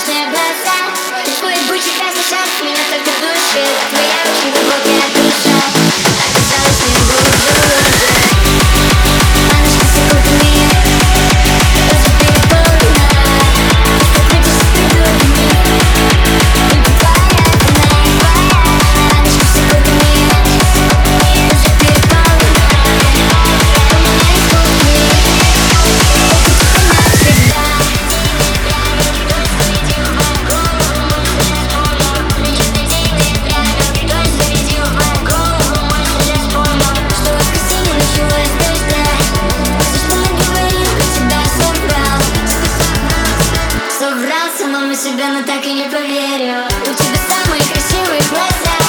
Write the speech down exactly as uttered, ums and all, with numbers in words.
прозрачные глаза. Твой жгучий красный шаг меня только душит. Твоя очень глубокая душа оказалась не глубже. Манишь секундами, разбитый полна. Ты крутишься с придурками, только твоя вина, твоя. Манишь секундами, разбитый полна. У меня есть кухни, соврался, но на себя, но так и не поверил. У тебя самые красивые глаза.